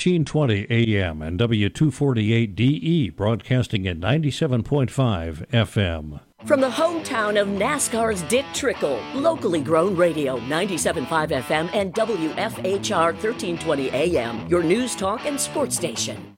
1320 AM and W248DE, broadcasting at 97.5 FM. From the hometown of NASCAR's Dick Trickle, locally grown radio, 97.5 FM and WFHR 1320 AM, your news, talk, and sports station.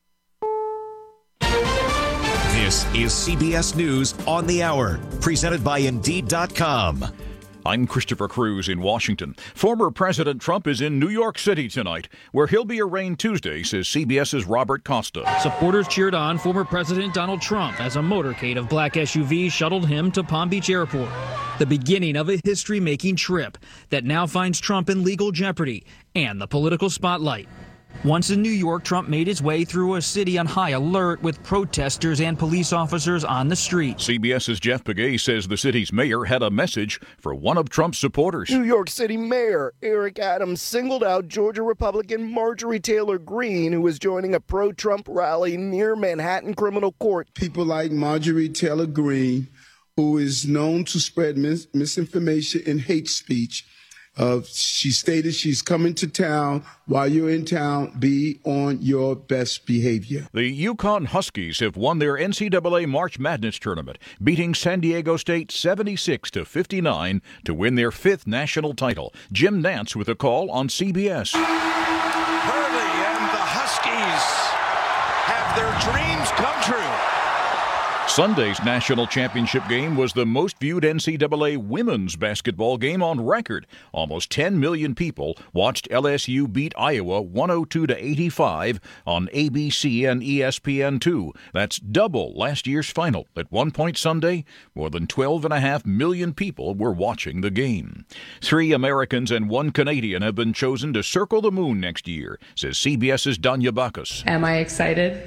This is CBS News on the Hour, presented by Indeed.com. I'm Christopher Cruz in Washington. Former President Trump is in New York City tonight, where he'll be arraigned Tuesday, says CBS's Robert Costa. Supporters cheered on former President Donald Trump as a motorcade of black SUVs shuttled him to Palm Beach Airport. The beginning of a history-making trip that now finds Trump in legal jeopardy and the political spotlight. Once in New York, Trump made his way through a city on high alert with protesters and police officers on the street. CBS's Jeff Begay says the city's mayor had a message for one of Trump's supporters. New York City Mayor Eric Adams singled out Georgia Republican Marjorie Taylor Greene, who was joining a pro-Trump rally near Manhattan Criminal Court. People like Marjorie Taylor Greene, who is known to spread misinformation and hate speech, she stated she's coming to town. While you're in town, be on your best behavior. The Yukon Huskies have won their NCAA March Madness tournament, beating San Diego State 76-59 to win their fifth national title. Jim Nantz with a call on CBS. Hurley and the Huskies have their dreams come true. Sunday's national championship game was the most viewed NCAA women's basketball game on record. Almost 10 million people watched LSU beat Iowa 102-85 on ABC and ESPN2. That's double last year's final. At one point Sunday, more than 12.5 million people were watching the game. 3 Americans and 1 Canadian have been chosen to circle the moon next year, says CBS's Danya Bacchus. Am I excited?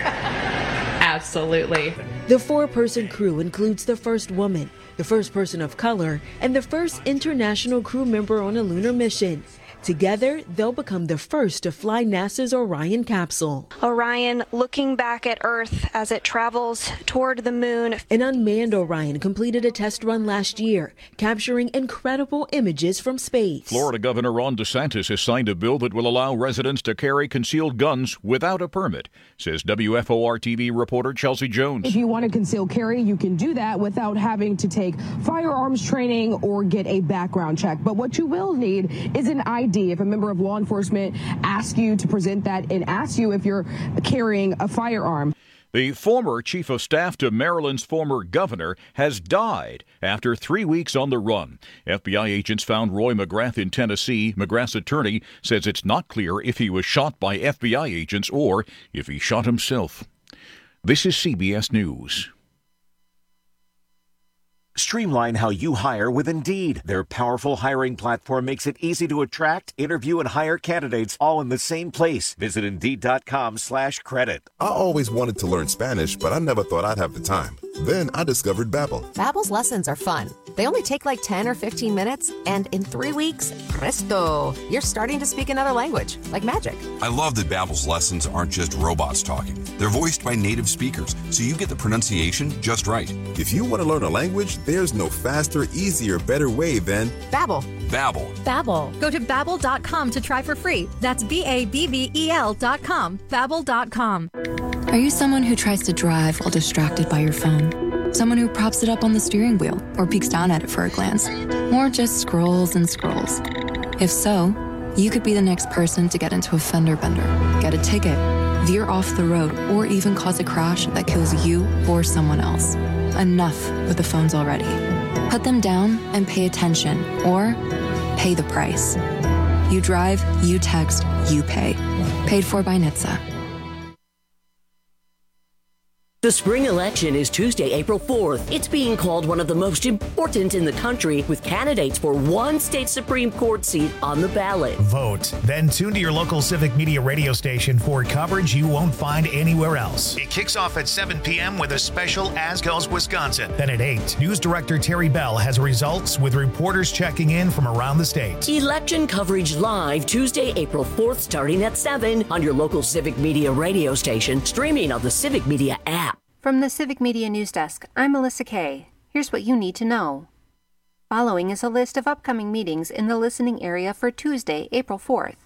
Absolutely. The 4-person crew includes the first woman, the first person of color, and the first international crew member on a lunar mission. Together, they'll become the first to fly NASA's Orion capsule. Orion looking back at Earth as it travels toward the moon. An unmanned Orion completed a test run last year, capturing incredible images from space. Florida Governor Ron DeSantis has signed a bill that will allow residents to carry concealed guns without a permit, says WFOR-TV reporter Chelsea Jones. If you want to conceal carry, you can do that without having to take firearms training or get a background check. But what you will need is an ID. If a member of law enforcement asks you to present that and asks you if you're carrying a firearm. The former chief of staff to Maryland's former governor has died after 3 weeks on the run. FBI agents found Roy McGrath in Tennessee. McGrath's attorney says it's not clear if he was shot by FBI agents or if he shot himself. This is CBS News. Streamline how you hire with Indeed. Their powerful hiring platform makes it easy to attract, interview, and hire candidates all in the same place. Visit Indeed.com/credit. I always wanted to learn Spanish, but I never thought I'd have the time. Then I discovered Babbel. Babbel's lessons are fun. They only take like 10 or 15 minutes, and in 3 weeks, presto, you're starting to speak another language, like magic. I love that Babbel's lessons aren't just robots talking. They're voiced by native speakers, so you get the pronunciation just right. If you want to learn a language, there's no faster, easier, better way than Babbel. Babbel. Babbel. Go to Babbel.com to try for free. That's Babbel.com. Babbel.com. Are you someone who tries to drive while distracted by your phone? Someone who props it up on the steering wheel or peeks down at it for a glance? Or just scrolls and scrolls? If so, you could be the next person to get into a fender bender, get a ticket, veer off the road, or even cause a crash that kills you or someone else. Enough with the phones already. Put them down and pay attention, or pay the price. You drive, you text, you pay. Paid for by NHTSA. The spring election is Tuesday, April 4th. It's being called one of the most important in the country, with candidates for one state Supreme Court seat on the ballot. Vote. Then tune to your local Civic Media radio station for coverage you won't find anywhere else. It kicks off at 7 p.m. with a special As Goes Wisconsin. Then at 8, News Director Terry Bell has results with reporters checking in from around the state. Election coverage live Tuesday, April 4th, starting at 7 on your local Civic Media radio station, streaming on the Civic Media app. From the Civic Media News Desk, I'm Melissa Kay. Here's what you need to know. Following is a list of upcoming meetings in the listening area for Tuesday, April 4th.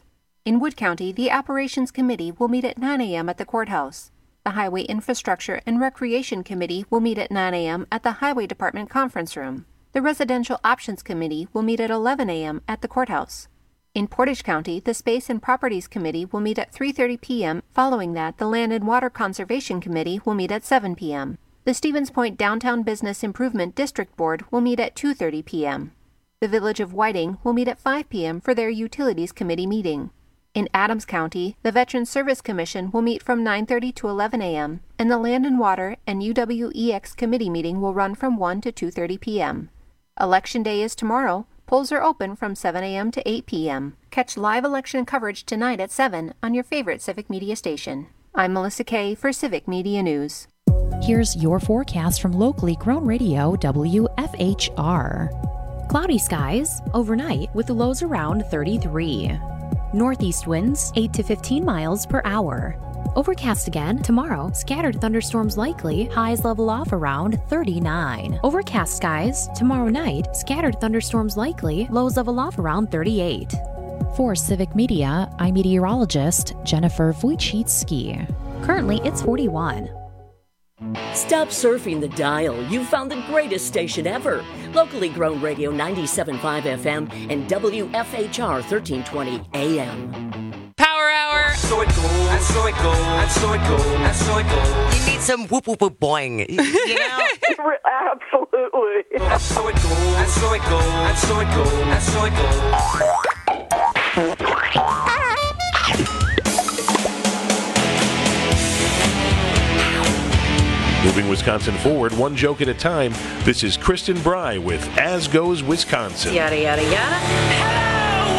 In Wood County, the Operations Committee will meet at 9 a.m. at the courthouse. The Highway Infrastructure and Recreation Committee will meet at 9 a.m. at the Highway Department Conference Room. The Residential Options Committee will meet at 11 a.m. at the courthouse. In Portage County, the Space and Properties Committee will meet at 3:30 p.m. Following that, the Land and Water Conservation Committee will meet at 7 p.m. The Stevens Point Downtown Business Improvement District Board will meet at 2:30 p.m. The Village of Whiting will meet at 5 p.m. for their Utilities Committee meeting. In Adams County, the Veterans Service Commission will meet from 9:30 to 11 a.m., and the Land and Water and UWEX Committee meeting will run from 1 to 2:30 p.m. Election Day is tomorrow. Polls are open from 7 a.m. to 8 p.m. Catch live election coverage tonight at 7 on your favorite Civic Media station. I'm Melissa Kay for Civic Media News. Here's your forecast from locally grown radio WFHR. Cloudy skies overnight with lows around 33. Northeast winds 8 to 15 miles per hour. Overcast again tomorrow. Scattered thunderstorms likely. Highs level off around 39. Overcast skies tomorrow night. Scattered thunderstorms likely. Lows level off around 38. For Civic Media, I'm meteorologist Jennifer Wojcicki. Currently, it's 41. Stop surfing the dial. You've found the greatest station ever. Locally grown radio 97.5 FM and WFHR 1320 AM. Power Hour. So it goes, and so it goes, and so it goes, and so it goes. You need some whoop whoop whoop boing. You know? Absolutely. And so it goes, and so it goes, and so it goes, and so it goes. Moving Wisconsin forward, one joke at a time. This is Kristen Bry with As Goes Wisconsin. Yada, yada, yada. Hello,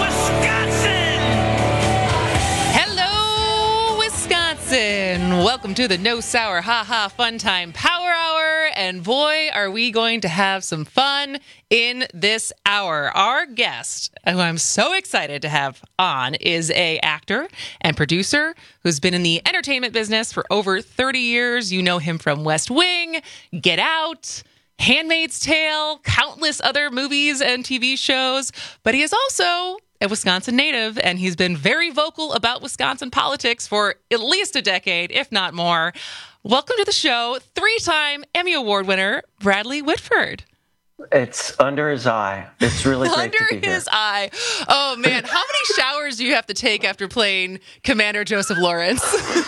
Wisconsin! Hello, Wisconsin! Welcome to the No Sour Ha Ha Fun Time Power Hour. And boy, are we going to have some fun in this hour. Our guest, who I'm so excited to have on, is an actor and producer who's been in the entertainment business for over 30 years. You know him from West Wing, Get Out, Handmaid's Tale, countless other movies and TV shows. But he is also a Wisconsin native, and he's been very vocal about Wisconsin politics for at least a decade, if not more. Welcome to the show, 3-time Emmy Award winner, Bradley Whitford. It's under his eye. It's really great to be here. Under his eye. Oh, man. How many showers do you have to take after playing Commander Joseph Lawrence?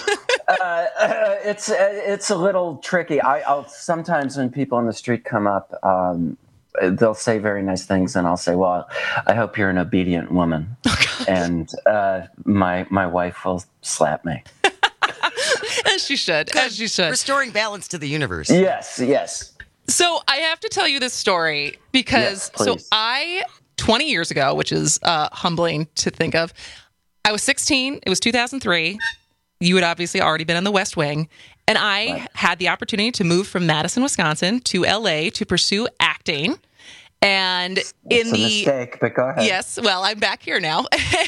It's a little tricky. I'll sometimes when people on the street come up, they'll say very nice things, and I'll say, well, I hope you're an obedient woman. And my wife will slap me. As she should. As she should. Restoring balance to the universe. Yes, yes. So I have to tell you this story because, yes, 20 years ago, which is humbling to think of, I was 16. It was 2003. You had obviously already been on the West Wing. And I had the opportunity to move from Madison, Wisconsin to LA to pursue acting. And it's a mistake, but go ahead. Yes, well, I'm back here now.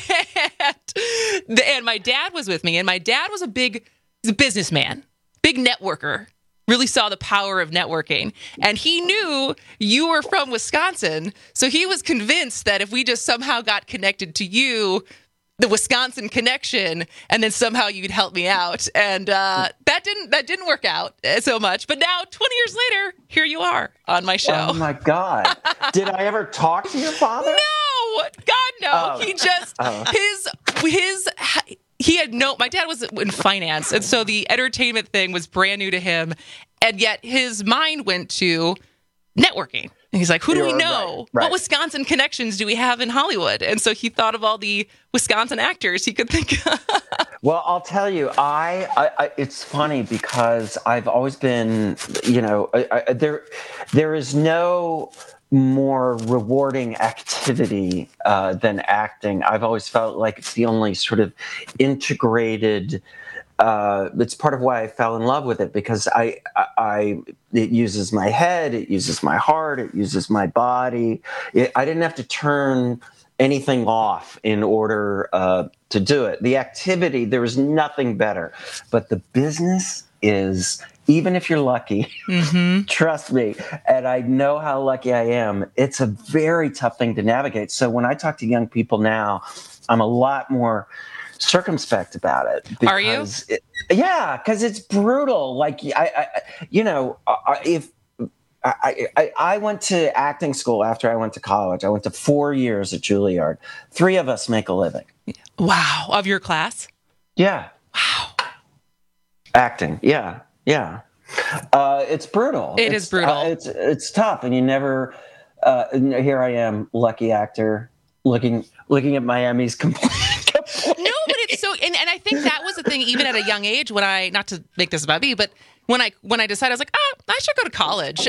And my dad was with me, and my dad was he's a businessman, big networker, really saw the power of networking. And he knew you were from Wisconsin, so he was convinced that if we just somehow got connected to you, the Wisconsin connection, and then somehow you'd help me out. And that didn't work out so much. But now, 20 years later, here you are on my show. Oh my God! Did I ever talk to your father? No, God no. Oh. He just he had no. My dad was in finance, and so the entertainment thing was brand new to him, and yet his mind went to networking. And he's like, who do we know? Right. What Wisconsin connections do we have in Hollywood? And so he thought of all the Wisconsin actors he could think of. Well, I'll tell you, I it's funny because I've always been, there is no more rewarding activity than acting. I've always felt like it's the only sort of integrated. It's part of why I fell in love with it, because it uses my head, it uses my heart, it uses my body. I didn't have to turn anything off in order to do it. The activity, there is nothing better. But the business is, even if you're lucky, trust me, and I know how lucky I am, it's a very tough thing to navigate. So when I talk to young people now, I'm a lot more circumspect about it. Are you? Yeah, because it's brutal. Like I went to acting school after I went to college. I went to 4 years at Juilliard. 3 of us make a living. Wow. Of your class? Yeah. Wow. Acting. Yeah. It's brutal. It is brutal. It's tough, and you never. Here I am, lucky actor, looking at my Emmys completely. No, but it's so, and I think that was the thing, even at a young age, when I, not to make this about me, but when I decided, I was like, I should go to college.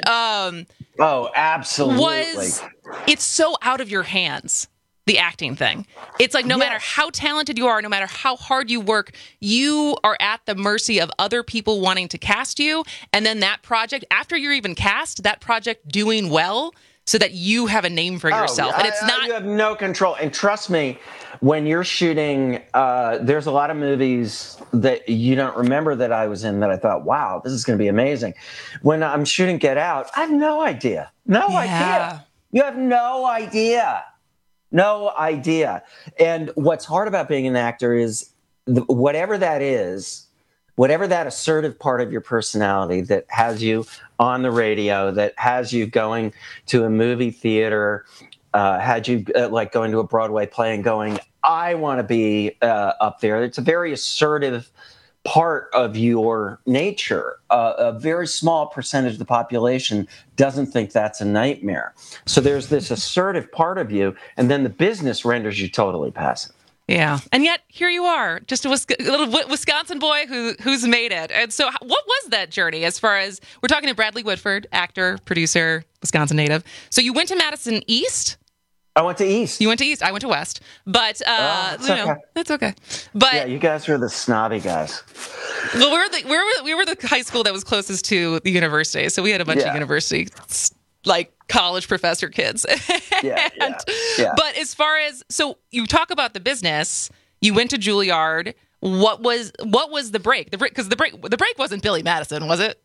Oh, absolutely. It's so out of your hands, the acting thing. It's like no matter how talented you are, no matter how hard you work, you are at the mercy of other people wanting to cast you. And then that project, after you're even cast, that project doing well so that you have a name for yourself. And it's not... You have no control. And trust me, when you're shooting, there's a lot of movies that you don't remember that I was in that I thought, wow, this is going to be amazing. When I'm shooting Get Out, I have no idea. No idea. You have no idea. No idea. And what's hard about being an actor is whatever that is, whatever that assertive part of your personality that has you on the radio, that has you going to a movie theater, had you like going to a Broadway play and going, I want to be up there. It's a very assertive part of your nature. A very small percentage of the population doesn't think that's a nightmare. So there's this assertive part of you, and then the business renders you totally passive. Yeah. And yet here you are, just a little Wisconsin boy who's made it. And so what was that journey as far as, we're talking to Bradley Whitford, actor, producer, Wisconsin native. So you went to Madison East? I went to East. You went to East. I went to West. But, okay. That's okay. But yeah, you guys were the snobby guys. Well, we were the high school that was closest to the university. So we had a bunch of university, like college professor kids. Yeah. But as far as, so you talk about the business, you went to Juilliard. What was the break? Because the break wasn't Billy Madison, was it?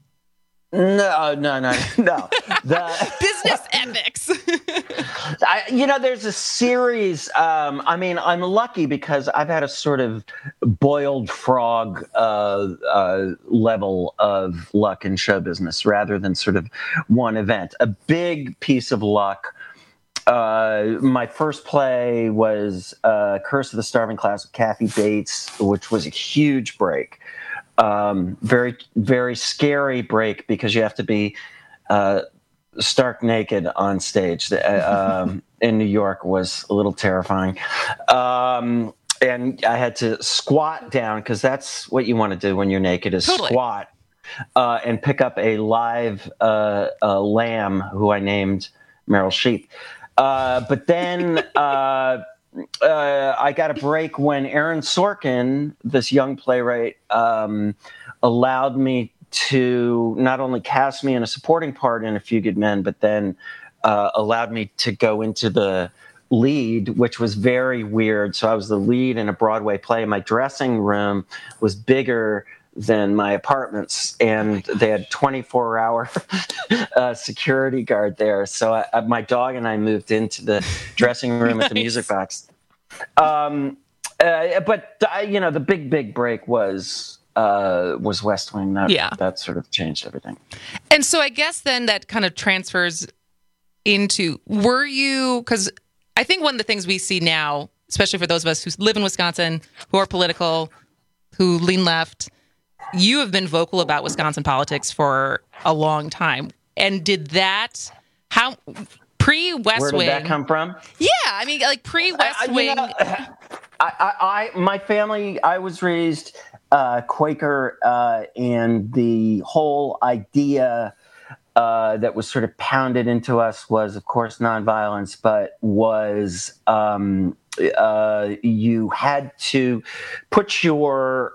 No. The business ethics. There's a series. I'm lucky because I've had a sort of boiled frog level of luck in show business rather than sort of one event. A big piece of luck. My first play was Curse of the Starving Class with Kathy Bates, which was a huge break. Very, very scary break because you have to be stark naked on stage. In New York was a little terrifying. And I had to squat down because that's what you want to do when you're naked is squat and pick up a live lamb who I named Meryl Sheep. But then I got a break when Aaron Sorkin, this young playwright, allowed me to not only cast me in a supporting part in A Few Good Men, but then allowed me to go into the lead, which was very weird. So I was the lead in a Broadway play. My dressing room was bigger than my apartments, and they had 24-hour security guard there. So my dog and I moved into the dressing room at the Music Box. But the big break was West Wing. That sort of changed everything. And so I guess then that kind of transfers into, because I think one of the things we see now, especially for those of us who live in Wisconsin, who are political, who lean left, you have been vocal about Wisconsin politics for a long time. And pre-West Wing... Where did that come from? Yeah, I mean, like pre-West Wing... my family, I was raised Quaker, and the whole idea that was sort of pounded into us was, of course, nonviolence, but was... you had to put your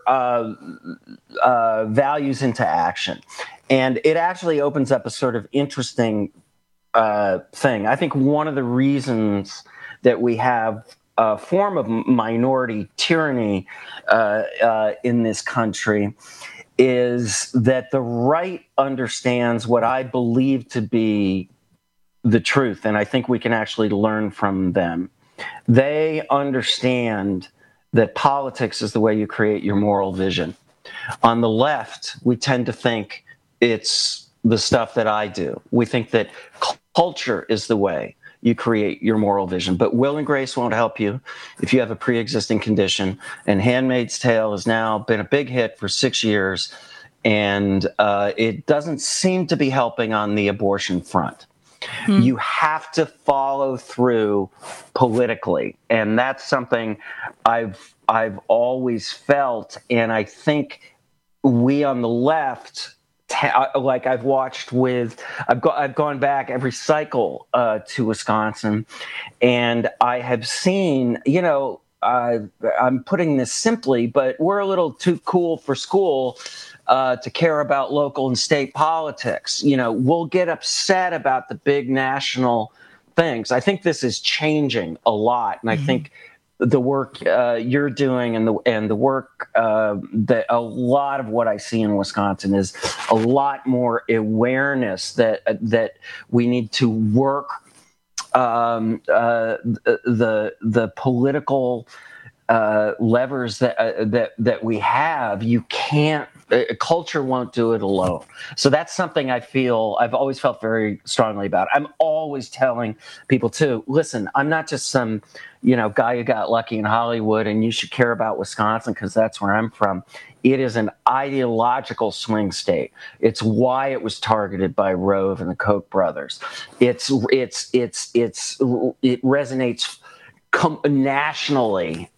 values into action. And it actually opens up a sort of interesting thing. I think one of the reasons that we have a form of minority tyranny in this country is that the right understands what I believe to be the truth. And I think we can actually learn from them. They understand that politics is the way you create your moral vision. On the left, we tend to think it's the stuff that I do. We think that culture is the way you create your moral vision. But Will and Grace won't help you if you have a pre-existing condition. And Handmaid's Tale has now been a big hit for 6 years, and it doesn't seem to be helping on the abortion front. You have to follow through politically, and that's something I've always felt, and I think we on the left, like I've gone back every cycle to Wisconsin, and I have seen, I'm putting this simply, but we're a little too cool for school to care about local and state politics. We'll get upset about the big national things. I think this is changing a lot, and I think the work you're doing and the work that a lot of what I see in Wisconsin is a lot more awareness that we need to work the political levers that we have. You can't. Culture won't do it alone. So that's something I've always felt very strongly about. I'm always telling people too, listen, I'm not just some, guy who got lucky in Hollywood and you should care about Wisconsin because that's where I'm from. It is an ideological swing state. It's why it was targeted by Rove and the Koch brothers. It resonates nationally.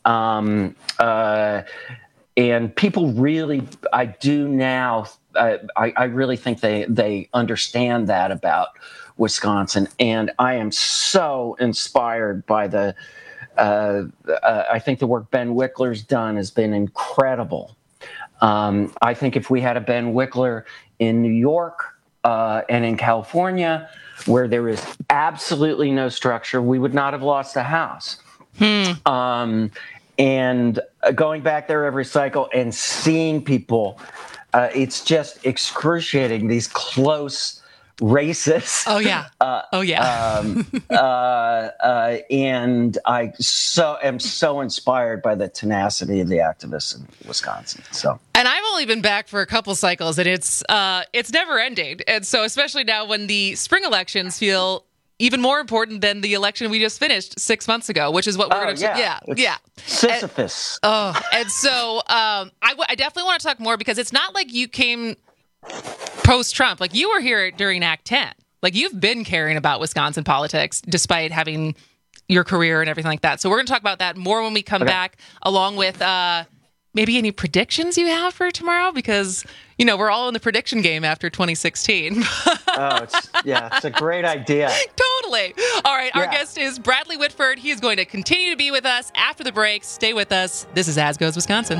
And people really, I do now, I really think they understand that about Wisconsin. And I am so inspired by I think the work Ben Wickler's done has been incredible. I think if we had a Ben Wickler in New York and in California, where there is absolutely no structure, we would not have lost a house. And going back there every cycle and seeing people, it's just excruciating, these close races. Oh, yeah. And I am so inspired by the tenacity of the activists in Wisconsin. So. And I've only been back for a couple cycles, and it's never ending. And so especially now when the spring elections feel even more important than the election we just finished 6 months ago, which is what we're going to... Yeah. Sisyphus. And so I definitely want to talk more, because it's not like you came post-Trump. Like, you were here during Act 10. Like, you've been caring about Wisconsin politics despite having your career and everything like that. So we're going to talk about that more when we come back, along with maybe any predictions you have for tomorrow, because, we're all in the prediction game after 2016. It's a great idea. Totally. All right. Our guest is Bradley Whitford. He is going to continue to be with us after the break. Stay with us. This is As Goes Wisconsin.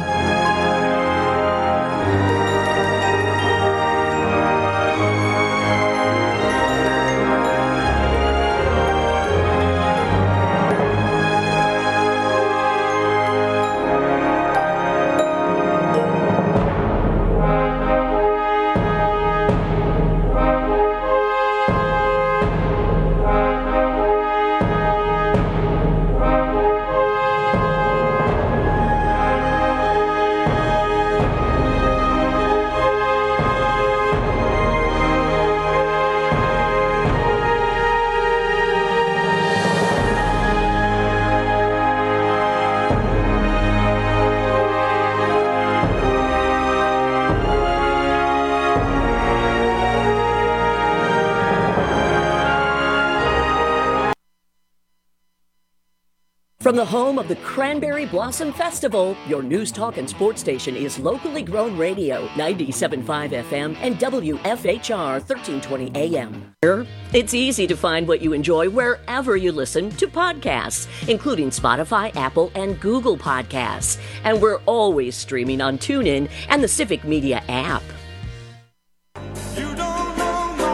From the home of the Cranberry Blossom Festival, your news, talk, and sports station is locally grown radio, 97.5 FM and WFHR 1320 AM. It's easy to find what you enjoy wherever you listen to podcasts, including Spotify, Apple, and Google Podcasts. And we're always streaming on TuneIn and the Civic Media app.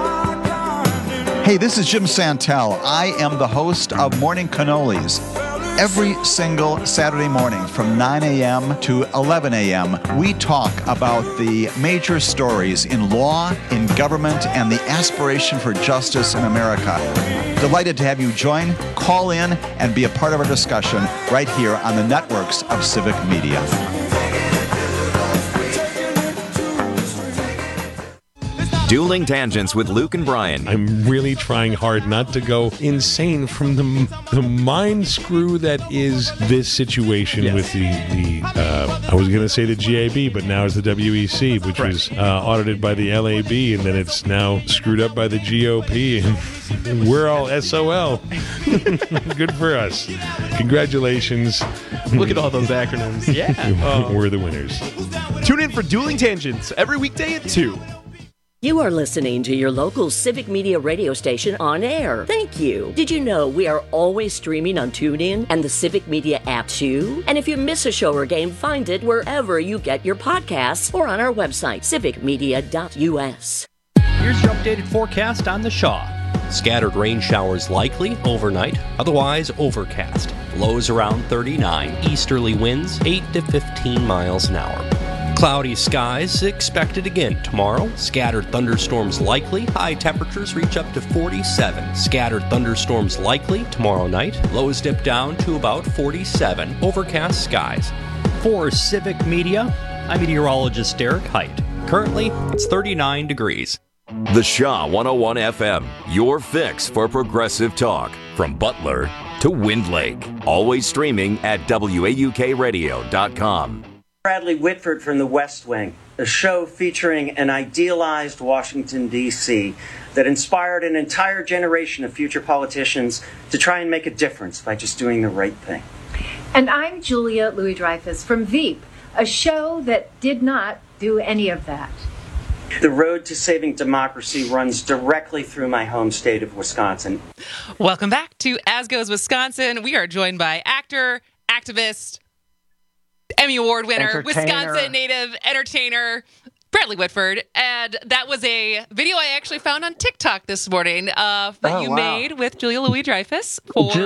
Hey, this is Jim Santel. I am the host of Morning Cannolis. Every single Saturday morning from 9 a.m. to 11 a.m., we talk about the major stories in law, in government, and the aspiration for justice in America. Delighted to have you join, call in, and be a part of our discussion right here on the networks of Civic Media. Dueling Tangents with Luke and Brian. I'm really trying hard not to go insane from the mind screw that is this situation with the I was going to say the GAB, but now it's the WEC, which was audited by the LAB, and then it's now screwed up by the GOP, and we're all SOL. Good for us. Congratulations. Look at all those acronyms. Yeah. We're the winners. Tune in for Dueling Tangents every weekday at 2. You are listening to your local Civic Media radio station on air. Thank you. Did you know we are always streaming on TuneIn and the Civic Media app too? And if you miss a show or game, find it wherever you get your podcasts or on our website, civicmedia.us. Here's your updated forecast on the Shaw. Scattered rain showers likely overnight, otherwise overcast. Lows around 39, easterly winds 8 to 15 miles an hour. Cloudy skies expected again tomorrow. Scattered thunderstorms likely. High temperatures reach up to 47. Scattered thunderstorms likely tomorrow night. Lows dip down to about 47. Overcast skies. For Civic Media, I'm meteorologist Derek Height. Currently, it's 39 degrees. The Shaw 101 FM, your fix for progressive talk. From Butler to Wind Lake. Always streaming at WAUKradio.com. Bradley Whitford from The West Wing, a show featuring an idealized Washington, D.C. that inspired an entire generation of future politicians to try and make a difference by just doing the right thing. And I'm Julia Louis-Dreyfus from Veep, a show that did not do any of that. The road to saving democracy runs directly through my home state of Wisconsin. Welcome back to As Goes Wisconsin. We are joined by actor, activist, Emmy Award winner, Wisconsin native entertainer, Bradley Whitford. And that was a video I actually found on TikTok this morning that you made with Julia Louis-Dreyfus.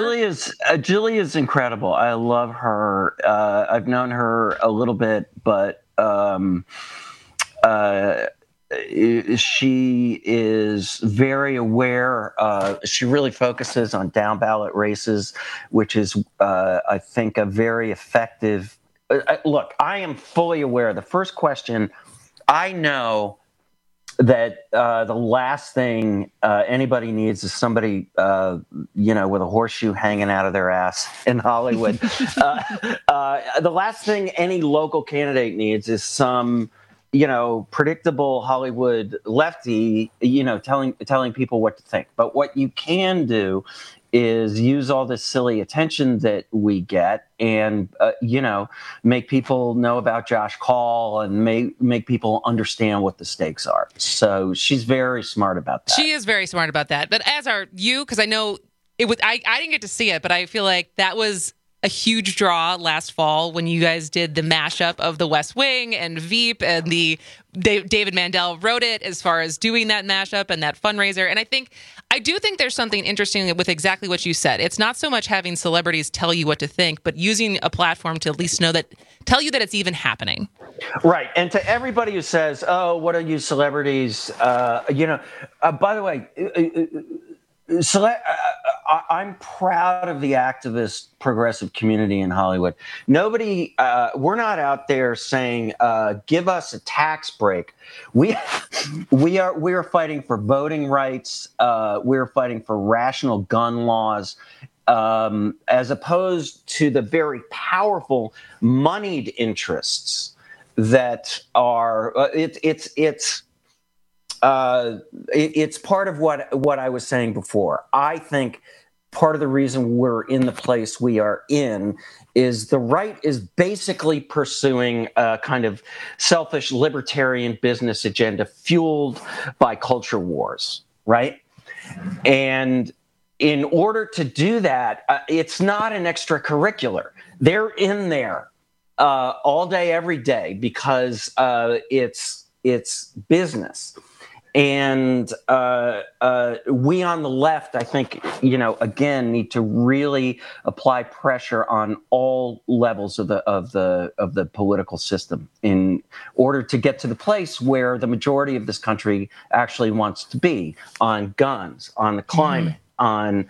Julia's incredible. I love her. I've known her a little bit, but she is very aware. She really focuses on down ballot races, which is, I think, a very effective. Look, I am fully aware. The first question, I know that the last thing anybody needs is somebody, with a horseshoe hanging out of their ass in Hollywood. The last thing any local candidate needs is some, predictable Hollywood lefty, telling people what to think. But what you can do is use all this silly attention that we get and, make people know about Josh Call and make people understand what the stakes are. So she's very smart about that. She is very smart about that. But as are you, because I know it was, I didn't get to see it, but I feel like that was a huge draw last fall when you guys did the mashup of The West Wing and Veep, and David Mandel wrote it as far as doing that mashup and that fundraiser. And I do think there's something interesting with exactly what you said. It's not so much having celebrities tell you what to think, but using a platform to at least tell you that it's even happening. Right. And to everybody who says, oh, what are you celebrities? By the way, I'm proud of the activist progressive community in Hollywood. Nobody, we're not out there saying, give us a tax break. We are fighting for voting rights. We're fighting for rational gun laws, as opposed to the very powerful moneyed interests that are, it's part of what I was saying before. I think part of the reason we're in the place we are in is the right is basically pursuing a kind of selfish libertarian business agenda fueled by culture wars, right? And in order to do that, it's not an extracurricular. They're in there all day, every day, because it's business. And we on the left, I think, again, need to really apply pressure on all levels of the political system in order to get to the place where the majority of this country actually wants to be, on guns, on the climate, on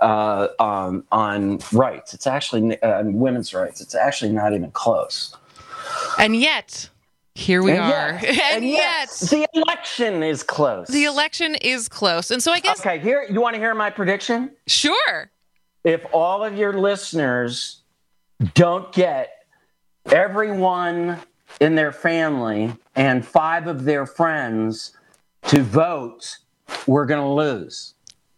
rights. It's actually on women's rights. It's actually not even close. And yet, here we are. And yet, the election is close. The election is close. And so I guess... Okay, you want to hear my prediction? Sure. If all of your listeners don't get everyone in their family and 5 of their friends to vote, we're going to lose.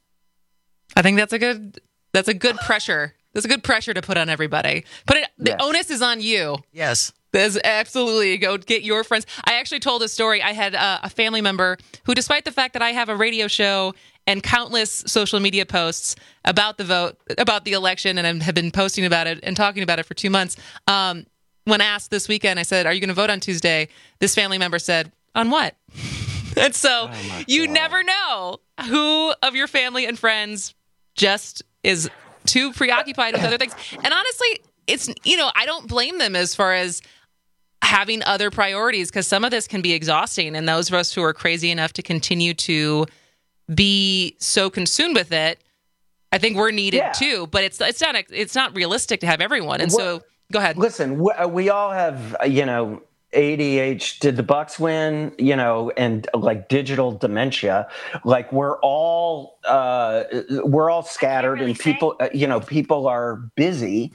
I think that's a good pressure. That's a good pressure to put on everybody. The onus is on you. Yes. There's absolutely, go get your friends. I actually told a story. I had a family member who, despite the fact that I have a radio show and countless social media posts about the vote, about the election, and have been posting about it and talking about it for 2 months, when asked this weekend, I said, "Are you going to vote on Tuesday?" This family member said, "On what?" And so you never know who of your family and friends just is too preoccupied with other things. And honestly, it's, I don't blame them as far as having other priorities, because some of this can be exhausting. And those of us who are crazy enough to continue to be so consumed with it, I think we're needed too. But it's not realistic to have everyone. And so, go ahead. Listen, we all have, ADH, did the Bucks win, and like digital dementia, like we're all scattered and people, people are busy.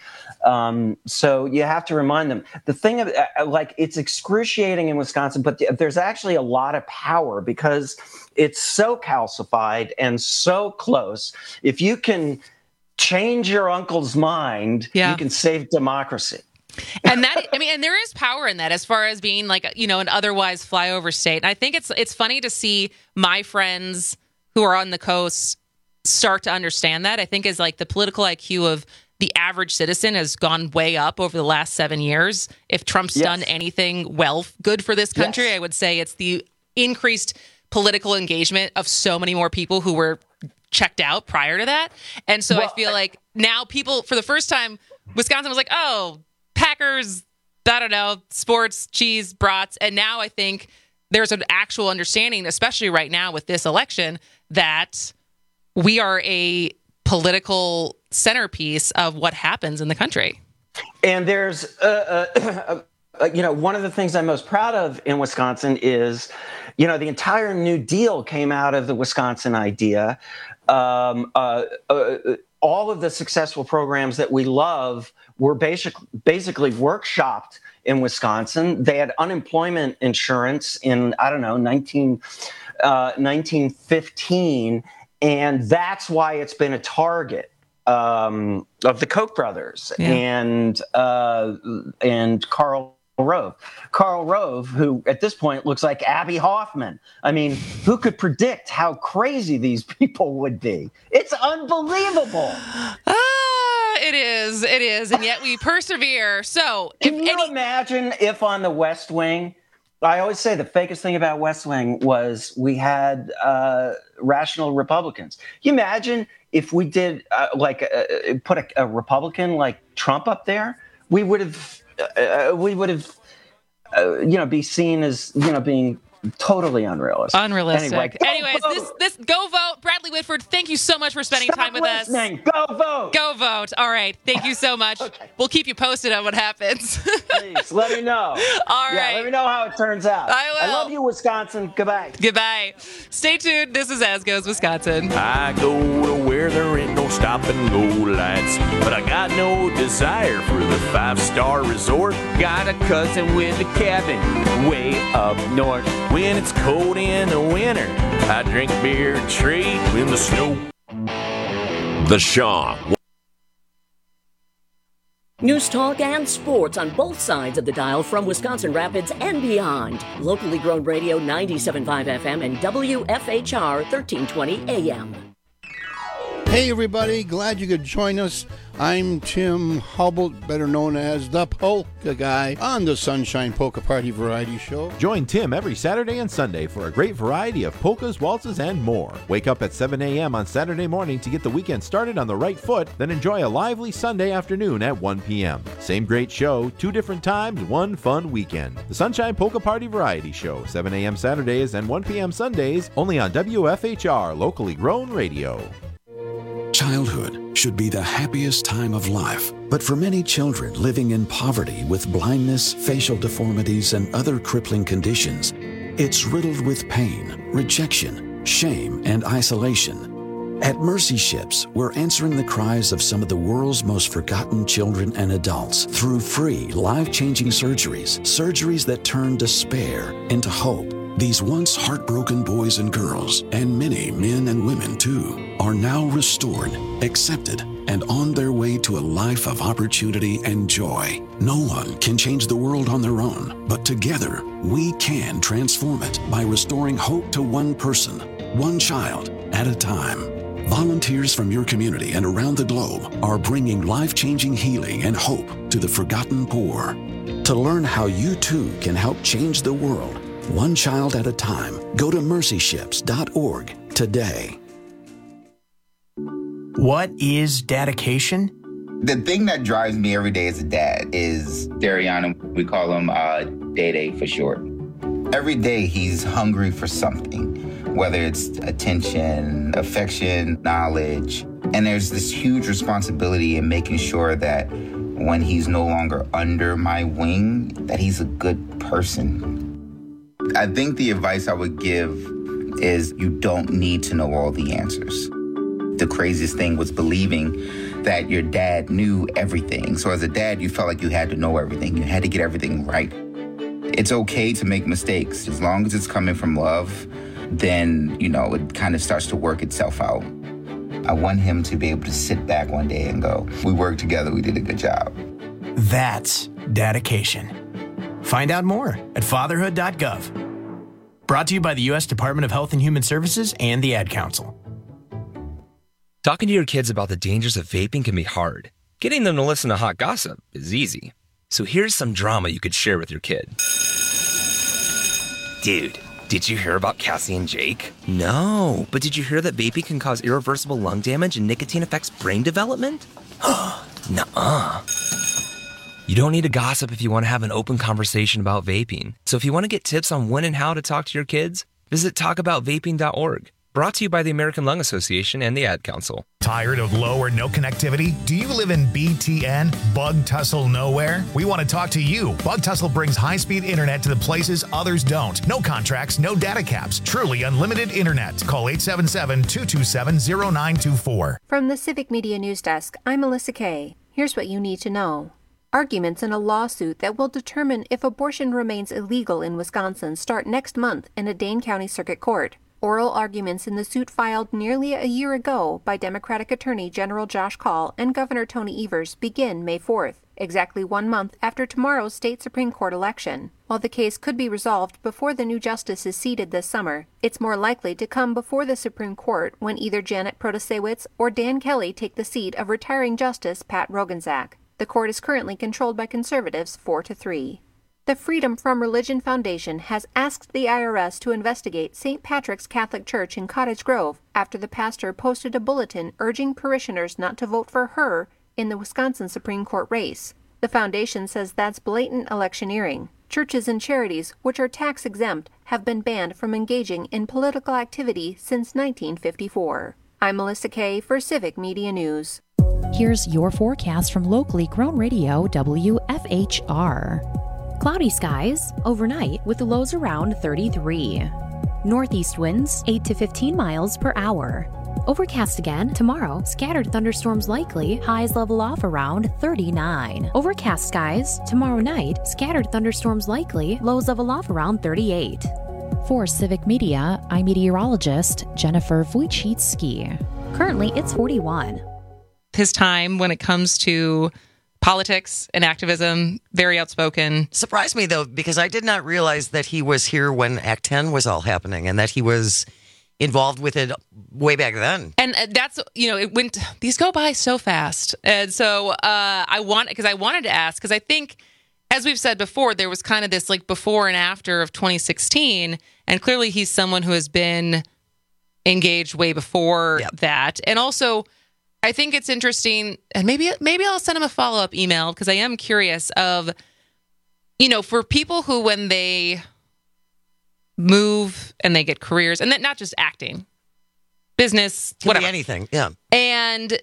So you have to remind them. The thing of it's excruciating in Wisconsin, but there's actually a lot of power because it's so calcified and so close. If you can change your uncle's mind, you can save democracy. And and there is power in that as far as being like, an otherwise flyover state. And I think it's funny to see my friends who are on the coast start to understand that. I think as like the political IQ of the average citizen has gone way up over the last 7 years. If Trump's done anything good for this country, I would say it's the increased political engagement of so many more people who were checked out prior to that. And so I feel like now people, for the first time, Wisconsin was like, oh, Packers, I don't know, sports, cheese, brats. And now I think there's an actual understanding, especially right now with this election, that we are a political centerpiece of what happens in the country. And there's, one of the things I'm most proud of in Wisconsin is, the entire New Deal came out of the Wisconsin idea. All of the successful programs that we love were basically workshopped in Wisconsin. They had unemployment insurance in, 1915, and that's why it's been a target of the Koch brothers and Karl Rove. Karl Rove, who at this point looks like Abby Hoffman. I mean, who could predict how crazy these people would be? It's unbelievable. It is. And yet we persevere. So can you imagine if on the West Wing, I always say the fakest thing about West Wing was we had rational Republicans. Can you imagine if we did put a Republican like Trump up there? We would have be seen as, being totally unrealistic. Anyways, this go vote. Bradley Whitford, thank you so much for spending time with us. Go vote. Go vote. All right. Thank you so much. Okay. We'll keep you posted on what happens. Please, let me know. All right. Let me know how it turns out. I will. I love you, Wisconsin. Goodbye. Goodbye. Stay tuned. This is As Goes Wisconsin. I go to where there ain't no stop and go lights, but I got no desire for the 5-star resort. Got a cousin with a cabin way up north. When it's cold in the winter, I drink beer and trade in the snow. The Shaw. News, talk, and sports on both sides of the dial from Wisconsin Rapids and beyond. Locally grown radio 97.5 FM and WFHR 1320 AM. Hey everybody, glad you could join us. I'm Tim Hubble, better known as the Polka Guy, on the Sunshine Polka Party Variety Show. Join Tim every Saturday and Sunday for a great variety of polkas, waltzes, and more. Wake up at 7 a.m. on Saturday morning to get the weekend started on the right foot, then enjoy a lively Sunday afternoon at 1 p.m. Same great show, 2 different times, one fun weekend. The Sunshine Polka Party Variety Show, 7 a.m. Saturdays and 1 p.m. Sundays, only on WFHR, locally grown radio. Childhood should be the happiest time of life, but for many children living in poverty with blindness, facial deformities, and other crippling conditions, it's riddled with pain, rejection, shame, and isolation. At Mercy Ships, we're answering the cries of some of the world's most forgotten children and adults through free, life-changing surgeries that turn despair into hope. These once heartbroken boys and girls, and many men and women too, are now restored, accepted, and on their way to a life of opportunity and joy. No one can change the world on their own, but together we can transform it by restoring hope to one person, one child at a time. Volunteers from your community and around the globe are bringing life-changing healing and hope to the forgotten poor. To learn how you too can help change the world, one child at a time, go to mercyships.org today. What is dedication? The thing that drives me every day as a dad is Darian. We call him Day for short. Every day he's hungry for something, whether it's attention, affection, knowledge. And there's this huge responsibility in making sure that when he's no longer under my wing, that he's a good person. I think the advice I would give is you don't need to know all the answers. The craziest thing was believing that your dad knew everything. So as a dad, you felt like you had to know everything. You had to get everything right. It's okay to make mistakes. As long as it's coming from love, then, it kind of starts to work itself out. I want him to be able to sit back one day and go, we worked together, we did a good job. That's dedication. Find out more at fatherhood.gov. Brought to you by the U.S. Department of Health and Human Services and the Ad Council. Talking to your kids about the dangers of vaping can be hard. Getting them to listen to hot gossip is easy. So here's some drama you could share with your kid. Dude, did you hear about Cassie and Jake? No, but did you hear that vaping can cause irreversible lung damage and nicotine affects brain development? Nuh-uh. You don't need to gossip if you want to have an open conversation about vaping. So if you want to get tips on when and how to talk to your kids, visit talkaboutvaping.org. Brought to you by the American Lung Association and the Ad Council. Tired of low or no connectivity? Do you live in BTN, Bug Tussle Nowhere? We want to talk to you. Bug Tussle brings high-speed internet to the places others don't. No contracts, no data caps. Truly unlimited internet. Call 877-227-0924. From the Civic Media News Desk, I'm Melissa Kay. Here's what you need to know. Arguments in a lawsuit that will determine if abortion remains illegal in Wisconsin start next month in a Dane County Circuit Court. Oral arguments in the suit filed nearly a year ago by Democratic Attorney General Josh Kaul and Governor Tony Evers begin May 4th, exactly 1 month after tomorrow's state Supreme Court election. While the case could be resolved before the new justice is seated this summer, it's more likely to come before the Supreme Court when either Janet Protasiewicz or Dan Kelly take the seat of retiring Justice Pat Roggensack. The court is currently controlled by conservatives 4-3. The Freedom from Religion Foundation has asked the IRS to investigate St. Patrick's Catholic Church in Cottage Grove after the pastor posted a bulletin urging parishioners not to vote for her in the Wisconsin Supreme Court race. The foundation says that's blatant electioneering. Churches and charities, which are tax-exempt, have been banned from engaging in political activity since 1954. I'm Melissa Kay for Civic Media News. Here's your forecast from locally grown radio WFHR. Cloudy skies overnight with the lows around 33. Northeast winds 8 to 15 miles per hour. Overcast again tomorrow. Scattered thunderstorms likely. Highs level off around 39. Overcast skies tomorrow night. Scattered thunderstorms likely. Lows level off around 38. For Civic Media, I'm meteorologist Jennifer Wojcicki. Currently, it's 41. His time when it comes to politics and activism, very outspoken. Surprised me, though, because I did not realize that he was here when Act 10 was all happening and that he was involved with it way back then. And that's, these go by so fast. And so I wanted to ask, because I think, as we've said before, there was kind of this like before and after of 2016. And clearly he's someone who has been engaged way before that. And also, I think it's interesting, and maybe I'll send him a follow-up email, because I am curious of, for people who, when they move and they get careers, and not just acting, business, whatever, anything, yeah. And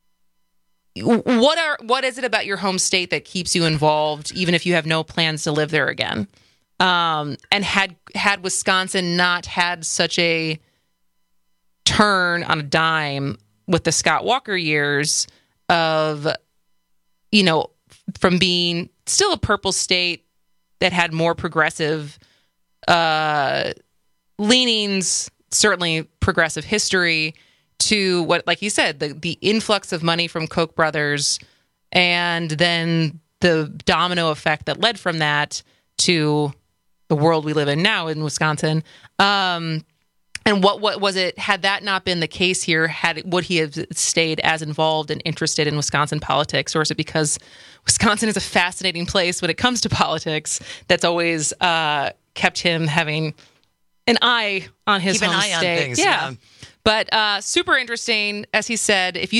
what is it about your home state that keeps you involved, even if you have no plans to live there again? And had Wisconsin not had such a turn on a dime with the Scott Walker years of, from being still a purple state that had more progressive leanings, certainly progressive history, to what, like you said, the influx of money from Koch brothers, and then the domino effect that led from that to the world we live in now in Wisconsin. And what was it, had that not been the case here, would he have stayed as involved and interested in Wisconsin politics? Or is it because Wisconsin is a fascinating place when it comes to politics that's always kept him having an eye on his home state? On things, yeah. But super interesting, as he said, if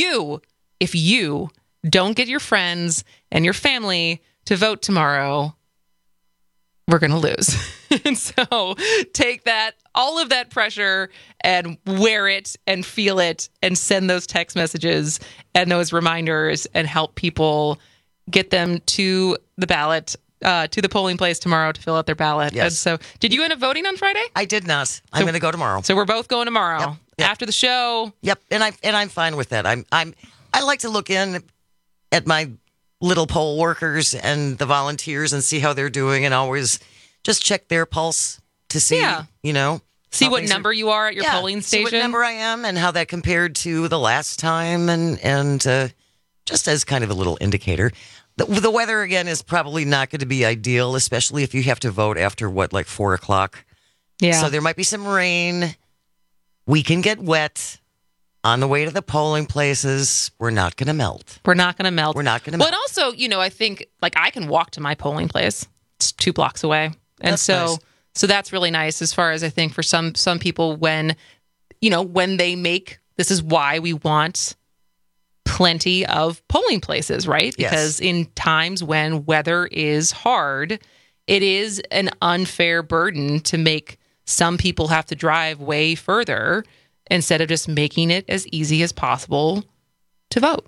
you don't get your friends and your family to vote tomorrow, we're going to lose. And so take all of that pressure and wear it and feel it and send those text messages and those reminders and help people get them to the ballot, to the polling place tomorrow to fill out their ballot. Yes. And so did you end up voting on Friday? I did not. I'm going to go tomorrow. So we're both going tomorrow. Yep. After the show. Yep. And I'm fine with that. I like to look in at my little poll workers and the volunteers and see how they're doing, and always just check their pulse to see, see what number you are at your polling station. See what number I am and how that compared to the last time, and just as kind of a little indicator. The weather, again, is probably not going to be ideal, especially if you have to vote after, 4 o'clock. Yeah. So there might be some rain. We can get wet on the way to the polling places. We're not going to melt. We're not going to melt. Well, and also, I think, I can walk to my polling place. It's 2 blocks away. And that's nice. So that's really nice, as far as I think for some people, when they make, this is why we want plenty of polling places, right? Yes. Because in times when weather is hard, it is an unfair burden to make some people have to drive way further instead of just making it as easy as possible to vote.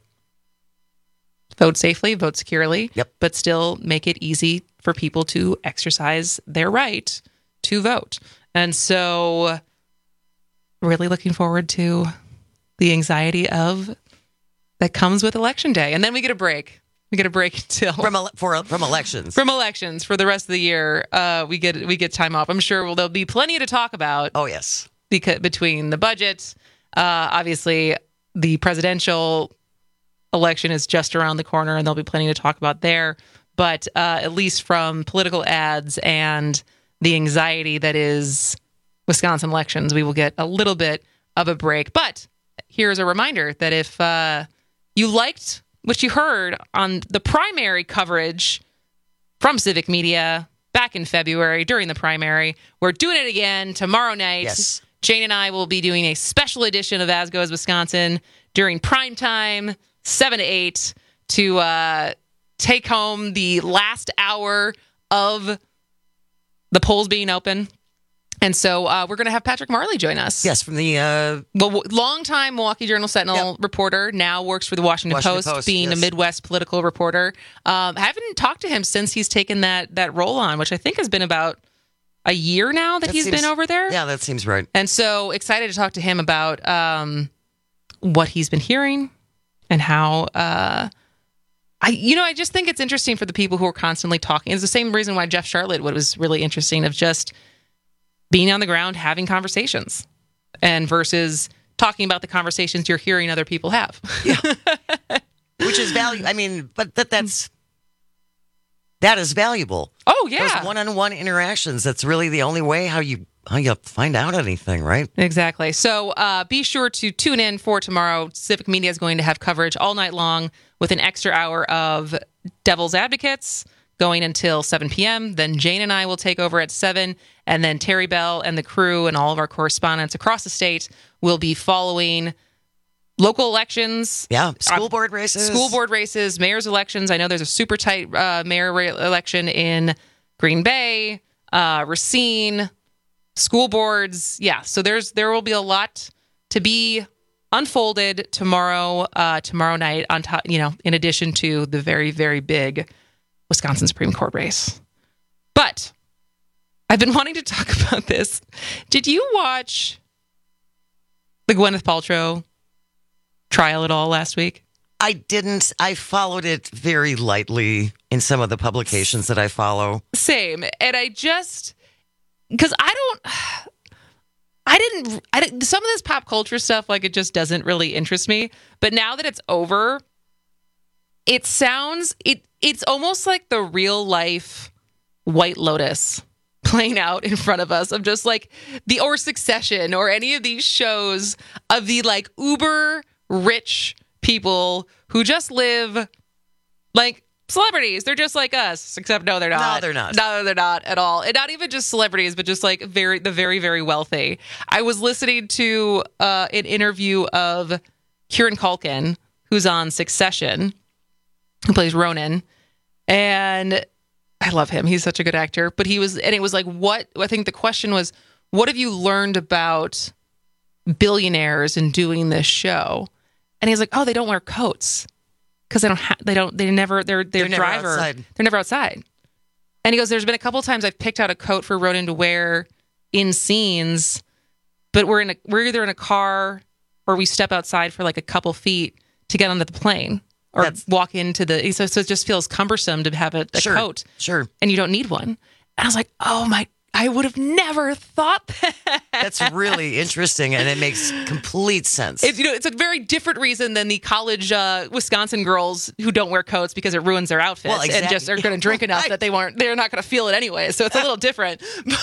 Vote safely, vote securely, but still make it easy for people to exercise their right to vote. And so really looking forward to the anxiety that comes with Election Day. And then we get a break. We get a break until from elections. From elections for the rest of the year. We get time off. I'm sure there'll be plenty to talk about. Oh, yes. Because between the budget, obviously the presidential election is just around the corner, and there'll be plenty to talk about there. But at least from political ads and the anxiety that is Wisconsin elections, we will get a little bit of a break. But here's a reminder that if you liked what you heard on the primary coverage from Civic Media back in February during the primary, we're doing it again tomorrow night. Yes. Jane and I will be doing a special edition of As Goes Wisconsin during prime time, 7 to 8, to take home the last hour of the polls being open. And so we're going to have Patrick Marley join us. Yes, from the longtime Milwaukee Journal-Sentinel reporter, now works for the Washington Post, being a Midwest political reporter. I haven't talked to him since he's taken that role on, which I think has been about a year now that he's been over there. Yeah, that seems right. And so excited to talk to him about what he's been hearing and how... I just think it's interesting for the people who are constantly talking. It's the same reason why Jeff Sharlet, what was really interesting, of just being on the ground, having conversations, and versus talking about the conversations you're hearing other people have. Yeah. Which is value. I mean, but that is valuable. Oh, yeah. Those one-on-one interactions. That's really the only way how you you find out anything, right? Exactly. So be sure to tune in for tomorrow. Civic Media is going to have coverage all night long with an extra hour of Devil's Advocates going until 7 p.m. Then Jane and I will take over at 7, and then Terry Bell and the crew and all of our correspondents across the state will be following local elections. Yeah, school board races. Mayor's elections. I know there's a super tight mayor election in Green Bay, Racine, school boards. Yeah, so there will be a lot to be unfolded tomorrow night on top, in addition to the very, very big Wisconsin Supreme Court race. But I've been wanting to talk about this. Did you watch the Gwyneth Paltrow trial at all last week? I didn't. I followed it very lightly in some of the publications that I follow. Same. And because I didn't, some of this pop culture stuff, like, it just doesn't really interest me. But now that it's over, it's almost like the real life White Lotus playing out in front of us, of just like or Succession or any of these shows of the like uber rich people who just live like celebrities. They're just like us, except no, they're not. No, they're not. No, they're not at all. And not even just celebrities, but just like the very, very wealthy. I was listening to an interview of Kieran Culkin, who's on Succession, who plays Ronan, and I love him. He's such a good actor. But it was like, I think the question was, what have you learned about billionaires in doing this show? And he's like, oh, they don't wear coats because they're never outside. They're never outside. And he goes, there's been a couple of times I've picked out a coat for Ronan to wear in scenes, but we're either in a car or we step outside for like a couple feet to get onto the plane. Or walk into so it just feels cumbersome to have a coat. Sure. And you don't need one. And I was like, oh my, I would have never thought that. That's really interesting, and it makes complete sense. It's a very different reason than the college Wisconsin girls who don't wear coats because it ruins their outfits and just are going to drink enough that they're not going to feel it anyway. So it's a little different.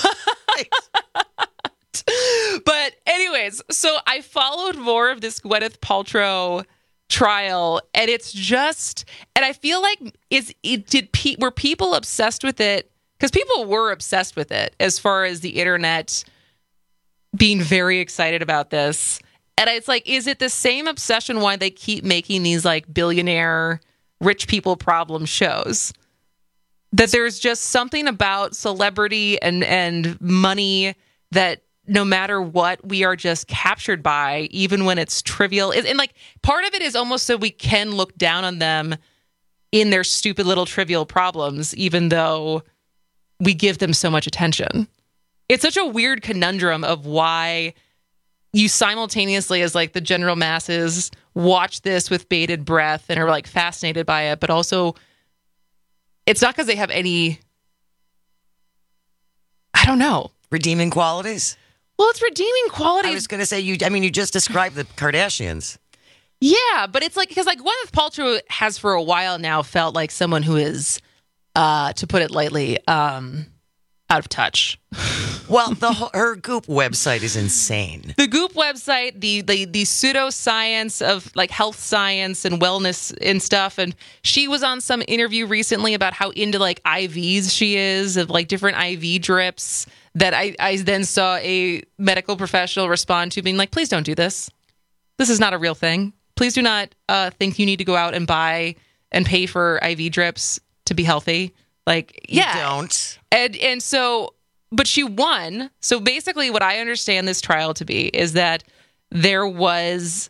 But anyways, so I followed more of this Gwyneth Paltrow trial, and it's just, and I feel like were people obsessed with it? Because people were obsessed with it as far as the internet being very excited about this. And it's like, is it the same obsession why they keep making these like billionaire rich people problem shows? That there's just something about celebrity and money that no matter what, we are just captured by, even when it's trivial. And like part of it is almost so we can look down on them in their stupid little trivial problems, even though we give them so much attention. It's such a weird conundrum of why you simultaneously, as like the general masses, watch this with bated breath and are like fascinated by it, but also it's not because they have any, I don't know, redeeming qualities. Well, it's redeeming qualities. I was going to say, you just described the Kardashians. Yeah, but it's like, because like Gwyneth Paltrow has for a while now felt like someone who is, to put it lightly, out of touch. Well, her Goop website is insane. The Goop website, the pseudoscience of like health science and wellness and stuff. And she was on some interview recently about how into like IVs she is, of like different IV drips, that I then saw a medical professional respond to being like, please don't do this. This is not a real thing. Please do not think you need to go out and buy and pay for IV drips to be healthy. Like, yeah. You don't. And so, but she won. So basically what I understand this trial to be is that there was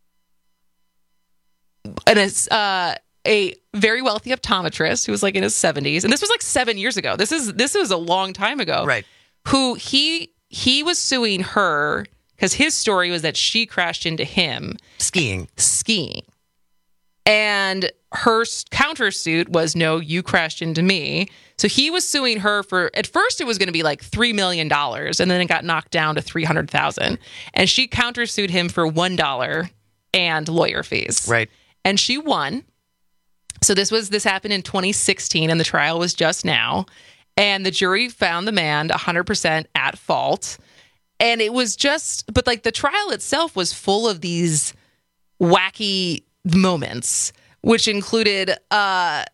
a very wealthy optometrist who was like in his 70s. And this was like 7 years ago. This was a long time ago. Right. Who he was suing her because his story was that she crashed into him. Skiing. And her countersuit was, no, you crashed into me. So he was suing her for, at first it was going to be like $3 million, and then it got knocked down to $300,000. And she countersued him for $1 and lawyer fees. Right. And she won. So this happened in 2016, and the trial was just now. And the jury found the man 100% at fault. And it was but like the trial itself was full of these wacky moments, which included the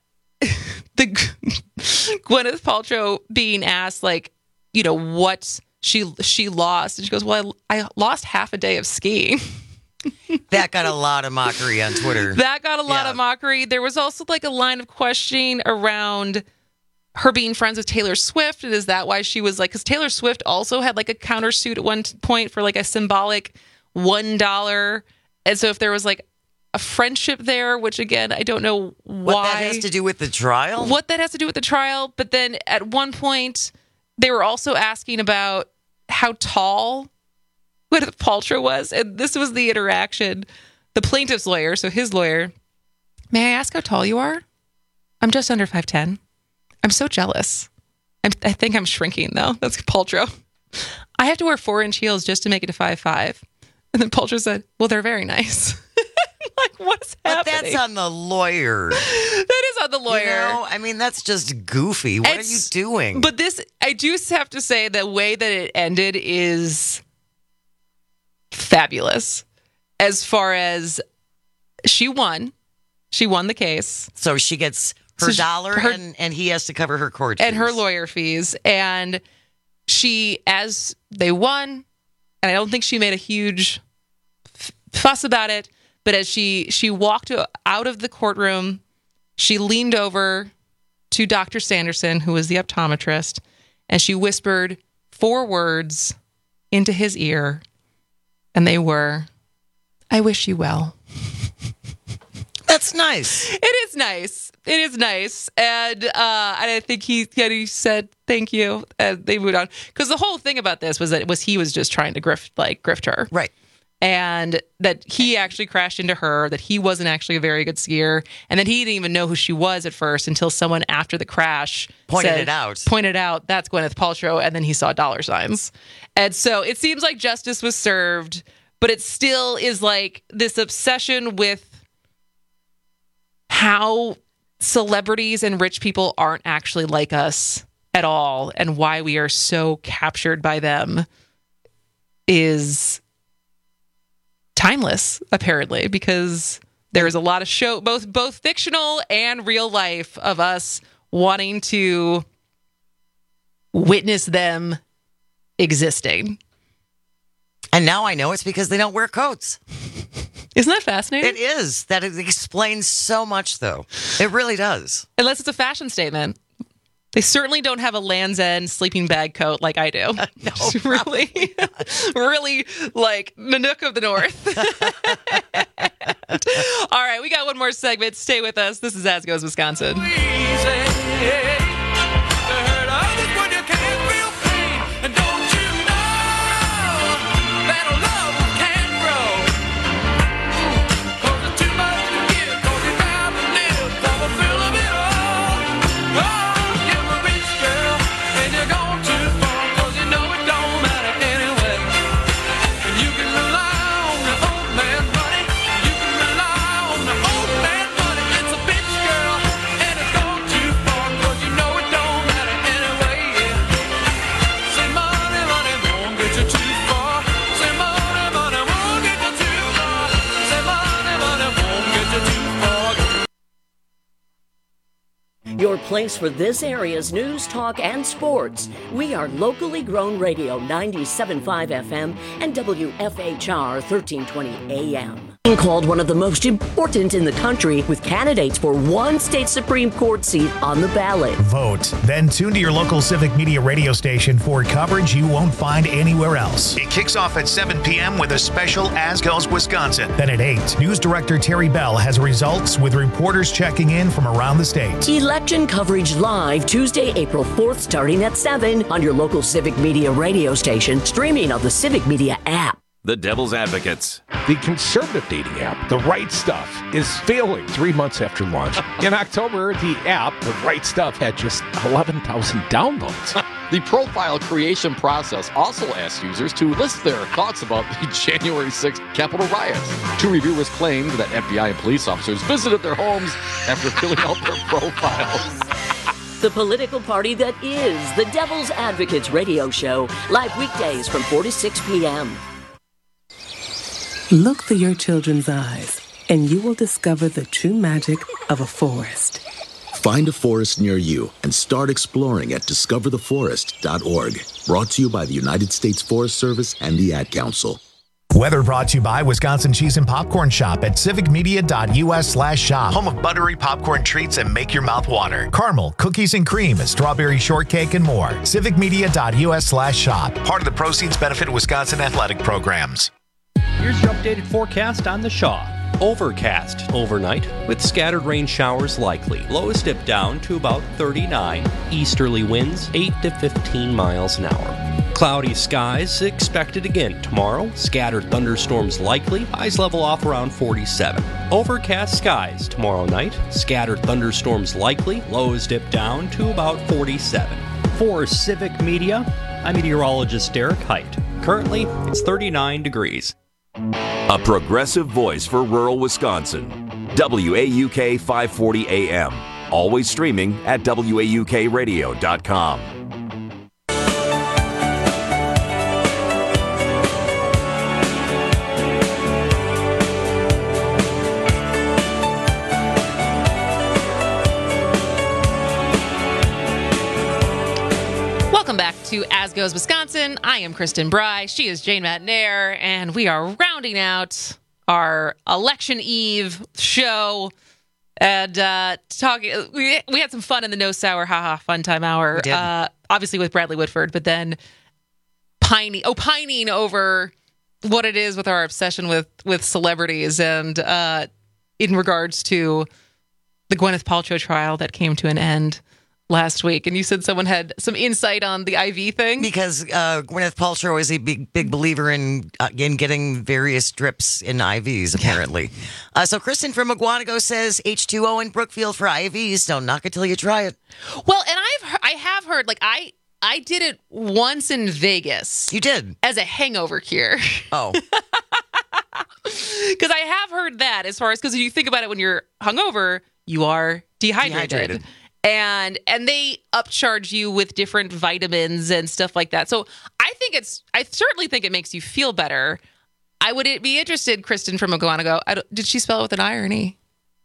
Gwyneth Paltrow being asked, like, you know, what she lost. And she goes, well, I lost half a day of skiing. That got a lot of mockery on Twitter. That got a lot of mockery. There was also like a line of questioning around her being friends with Taylor Swift. And is that why she was like, because Taylor Swift also had like a countersuit at one point for like a symbolic $1. And so if there was like a friendship there, which again, I don't know why. What that has to do with the trial? What that has to do with the trial. But then at one point, they were also asking about how tall Gwyneth Paltrow was. And this was the interaction. The plaintiff's lawyer, so his lawyer, may I ask how tall you are? I'm just under 5'10". I'm so jealous. I think I'm shrinking, though. That's Paltrow. I have to wear 4-inch heels just to make it to 5'5". And then Paltrow said, well, they're very nice. Like, what's happening? But that's on the lawyer. That is on the lawyer. You know? I mean, that's just goofy. What are you doing? But this, I do have to say, the way that it ended is fabulous. As far as she won the case. So she gets her dollar and he has to cover her court fees. And her lawyer fees. And she, as they won, and I don't think she made a huge fuss about it, but as she walked out of the courtroom, she leaned over to Dr. Sanderson, who was the optometrist, and she whispered 4 words into his ear, and they were, I wish you well. That's nice. It is nice. It is nice. And I think he said, thank you. And they moved on. Because the whole thing about this was that he was just trying to grift her. Right. And that he actually crashed into her, that he wasn't actually a very good skier, and that he didn't even know who she was at first until someone after the crash pointed out, that's Gwyneth Paltrow, and then he saw dollar signs. And so it seems like justice was served, but it still is like this obsession with how celebrities and rich people aren't actually like us at all, and why we are so captured by them is timeless, apparently, because there is a lot of show, both fictional and real life, of us wanting to witness them existing. And now I know it's because they don't wear coats. Isn't that fascinating? It is. That explains so much, though. It really does. Unless it's a fashion statement. They certainly don't have a Land's End sleeping bag coat like I do. No, really, really like Nanook of the North. All right, we got one more segment. Stay with us. This is As Goes Wisconsin. Your place for this area's news, talk, and sports. We are locally grown radio 97.5 FM and WFHR 1320 AM. Called one of the most important in the country, with candidates for one state Supreme Court seat on the ballot. Vote. Then tune to your local Civic Media radio station for coverage you won't find anywhere else. It kicks off at 7 p.m. with a special As Goes Wisconsin. Then at 8, News Director Terry Bell has results with reporters checking in from around the state. Election coverage live Tuesday, April 4th, starting at 7 on your local Civic Media radio station, streaming on the Civic Media app. The Devil's Advocates. The conservative dating app, The Right Stuff, is failing 3 months after launch. In October, the app, The Right Stuff, had just 11,000 downloads. The profile creation process also asks users to list their thoughts about the January 6th Capitol riots. 2 reviewers claimed that FBI and police officers visited their homes after filling out their profiles. the political party that is the Devil's Advocates radio show, live weekdays from 4 to 6 p.m. Look through your children's eyes, and you will discover the true magic of a forest. Find a forest near you and start exploring at discovertheforest.org. Brought to you by the United States Forest Service and the Ad Council. Weather brought to you by Wisconsin Cheese and Popcorn Shop at civicmedia.us/shop. Home of buttery popcorn treats and make your mouth water. Caramel, cookies and cream, strawberry shortcake, and more. civicmedia.us/shop. Part of the proceeds benefit Wisconsin athletic programs. Here's your updated forecast on the Shaw. Overcast overnight with scattered rain showers likely. Lows dip down to about 39. Easterly winds 8 to 15 miles an hour. Cloudy skies expected again tomorrow. Scattered thunderstorms likely. Highs level off around 47. Overcast skies tomorrow night. Scattered thunderstorms likely. Lows dip down to about 47. For Civic Media, I'm meteorologist Derek Height. Currently, it's 39 degrees. A progressive voice for rural Wisconsin. WAUK 540 AM. Always streaming at WAUKradio.com. Welcome back to As Goes Wisconsin. I am Kristen Bry. She is Jane Matnair, and we are rounding out our election eve show and talking. We had some fun in the No Sour Haha Fun Time Hour. We did. Obviously with Bradley Whitford, but then opining over what it is with our obsession with celebrities and in regards to the Gwyneth Paltrow trial that came to an end last week. And you said someone had some insight on the IV thing? Because Gwyneth Paltrow is a big believer in getting various drips in IVs, apparently. So Kristen from McGuanago says H2O in Brookfield for IVs. Don't knock it till you try it. Well, and I have heard, like, I did it once in Vegas. You did? As a hangover cure. Oh. Because I have heard that as far as, because you think about it, when you're hungover, you are dehydrated. And they upcharge you with different vitamins and stuff like that. So I certainly think it makes you feel better. I would be interested, Kristen from McGuanago. Did she spell it with an I or an E?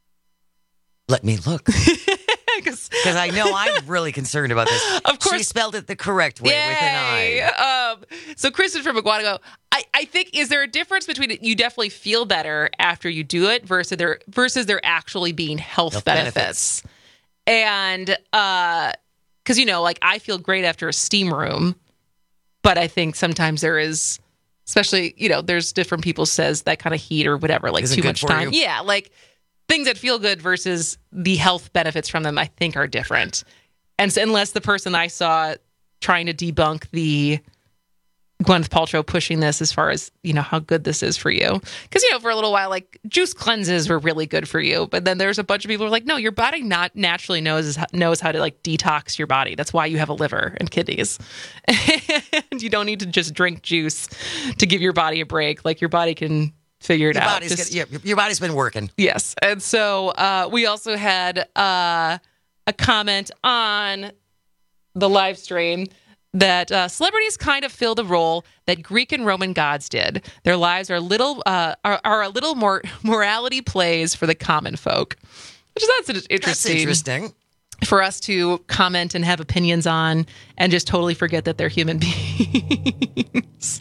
Let me look. Because I know I'm really concerned about this. Of course. She spelled it the correct way with an I. So Kristen from McGuanago, I think, is there a difference between you definitely feel better after you do it versus there actually being health benefits? And because, like, I feel great after a steam room, but I think sometimes there is, especially, there's different people says that kind of heat or whatever, like too much time. You? Yeah, like things that feel good versus the health benefits from them, I think, are different. And so unless the person I saw trying to debunk the Gwyneth Paltrow pushing this as far as, how good this is for you. Because, for a little while, like, juice cleanses were really good for you. But then there's a bunch of people who are like, no, your body not naturally knows how to, like, detox your body. That's why you have a liver and kidneys. And you don't need to just drink juice to give your body a break. Like, your body can figure it out. Your body's been working. Yes. And so we also had a comment on the live stream that celebrities kind of fill the role that Greek and Roman gods did. Their lives are a little more morality plays for the common folk. Which that's interesting. That's interesting. For us to comment and have opinions on and just totally forget that they're human beings.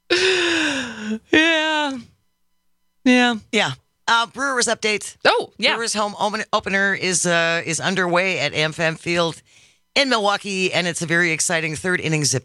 Yeah. Brewers update. Oh, yeah. Brewers home opener is underway at AmFam Field in Milwaukee, and it's a very exciting third inning zip.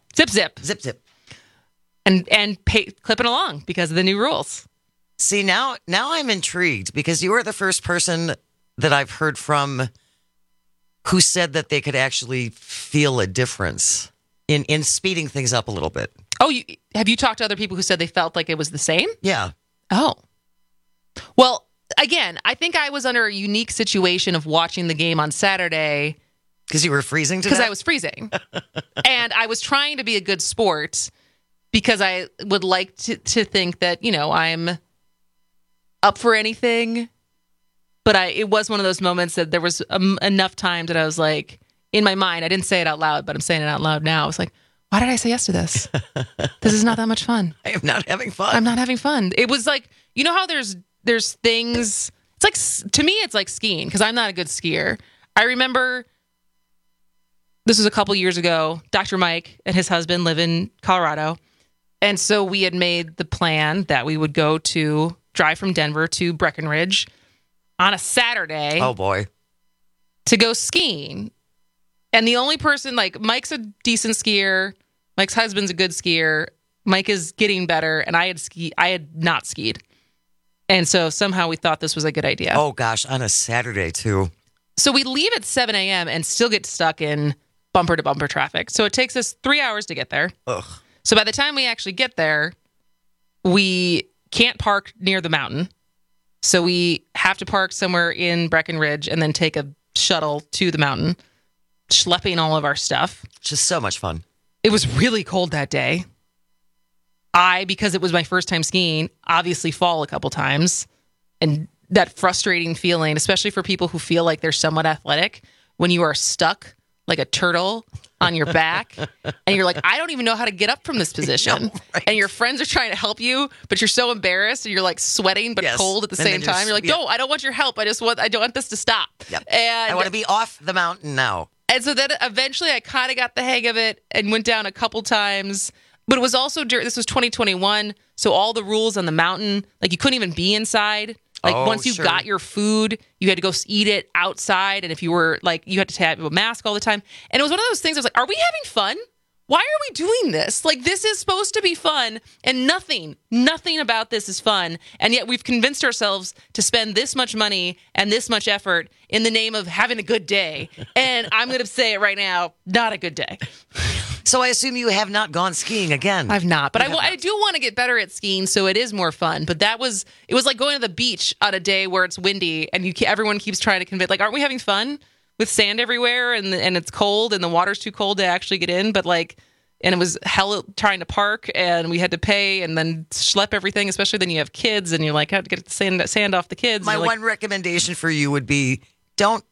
And clipping along because of the new rules. See, now I'm intrigued because you are the first person that I've heard from who said that they could actually feel a difference in speeding things up a little bit. Oh, have you talked to other people who said they felt like it was the same? Yeah. Oh. Well, again, I think I was under a unique situation of watching the game on Saturday. Because you were freezing today? Because I was freezing. And I was trying to be a good sport because I would like to think that, I'm up for anything. But it was one of those moments that there was enough time that I was like, in my mind, I didn't say it out loud, but I'm saying it out loud now. I was like, why did I say yes to this? This is not that much fun. I am not having fun. I'm not having fun. It was like, you know how there's things, it's like, to me, it's like skiing because I'm not a good skier. I remember this was a couple years ago, Dr. Mike and his husband live in Colorado. And so we had made the plan that we would drive from Denver to Breckenridge on a Saturday. Oh boy. To go skiing. And the only person, like, Mike's a decent skier. Mike's husband's a good skier. Mike is getting better, and I had not skied. And so somehow we thought this was a good idea. Oh gosh, on a Saturday too. So we leave at 7 a.m. and still get stuck in bumper to bumper traffic. So it takes us 3 hours to get there. Ugh. So by the time we actually get there, we can't park near the mountain. So we have to park somewhere in Breckenridge and then take a shuttle to the mountain, schlepping all of our stuff. Just so much fun. It was really cold that day. Because it was my first time skiing, obviously fall a couple times. And that frustrating feeling, especially for people who feel like they're somewhat athletic, when you are stuck like a turtle on your back and you're like, I don't even know how to get up from this position. No, right. And your friends are trying to help you, but you're so embarrassed and you're like sweating but cold at the same time. You're like, no, I don't want your help. I don't want this to stop. Yep. And I want to be off the mountain now. And so then eventually I kind of got the hang of it and went down a couple times. But it was also this was 2021, so all the rules on the mountain, like you couldn't even be inside. Like once you got your food, you had to go eat it outside. And if you were like, you had to have a mask all the time. And it was one of those things I was like, are we having fun? Why are we doing this? Like, this is supposed to be fun, and nothing about this is fun. And yet we've convinced ourselves to spend this much money and this much effort in the name of having a good day. And I'm going to say it right now, not a good day. So I assume you have not gone skiing again. I've not, but I do want to get better at skiing, so it is more fun. But it was like going to the beach on a day where it's windy, and everyone keeps trying to convince, like, aren't we having fun with sand everywhere, and it's cold, and the water's too cold to actually get in? But like, and it was hell trying to park, and we had to pay, and then schlep everything. Especially then you have kids, and you're like, how to get the sand off the kids. My one recommendation for you would be, don't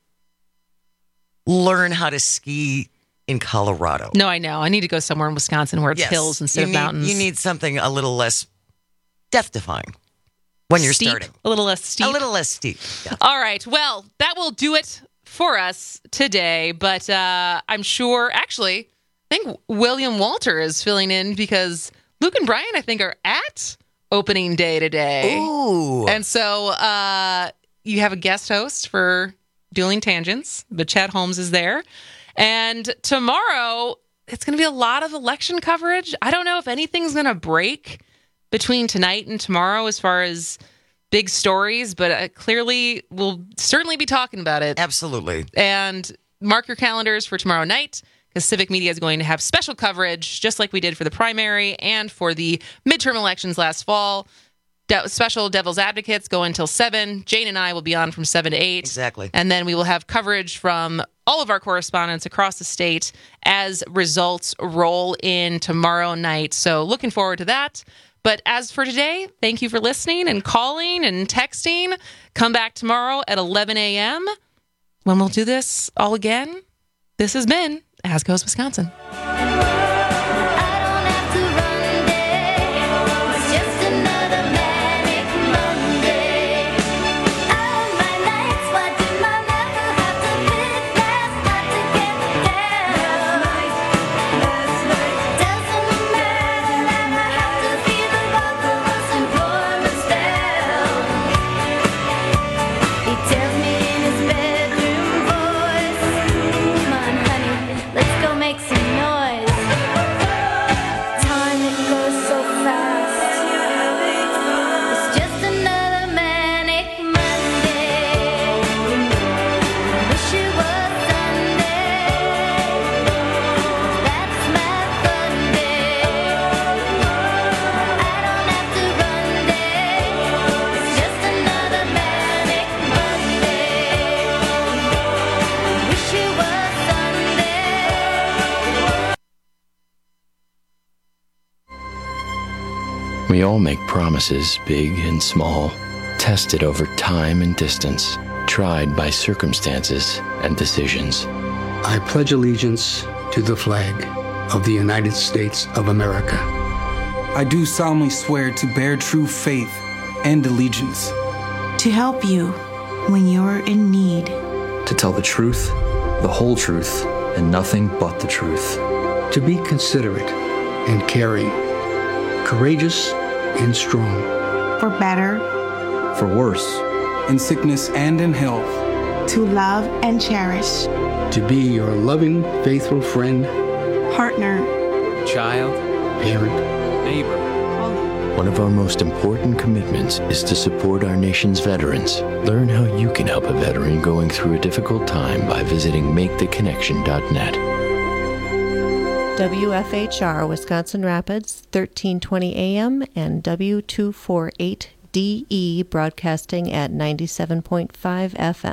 learn how to ski in Colorado. No, I know. I need to go somewhere in Wisconsin where it's hills instead of mountains. You need something a little less death-defying when you're starting. A little less steep. A little less steep. Yeah. All right. Well, that will do it for us today. But I'm sure, actually, I think William Walter is filling in because Luke and Brian, I think, are at opening day today. Ooh. And so you have a guest host for Dueling Tangents, but Chad Holmes is there. And tomorrow, it's going to be a lot of election coverage. I don't know if anything's going to break between tonight and tomorrow as far as big stories, but clearly we'll certainly be talking about it. Absolutely. And mark your calendars for tomorrow night, because Civic Media is going to have special coverage, just like we did for the primary and for the midterm elections last fall. Special Devil's Advocates go until 7. Jane and I will be on from 7 to 8. Exactly. And then we will have coverage from all of our correspondents across the state as results roll in tomorrow night. So looking forward to that. But as for today, thank you for listening and calling and texting. Come back tomorrow at 11 a.m. when we'll do this all again. This has been As Goes Wisconsin. We all make promises, big and small, tested over time and distance, tried by circumstances and decisions. I pledge allegiance to the flag of the United States of America. I do solemnly swear to bear true faith and allegiance. To help you when you're in need. To tell the truth, the whole truth, and nothing but the truth. To be considerate and caring, courageous and strong. For better. For worse. In sickness and in health. To love and cherish. To be your loving, faithful friend. Partner. Child. Parent. Neighbor. One of our most important commitments is to support our nation's veterans. Learn how you can help a veteran going through a difficult time by visiting maketheconnection.net. WFHR Wisconsin Rapids, 1320 AM and W248DE broadcasting at 97.5 FM.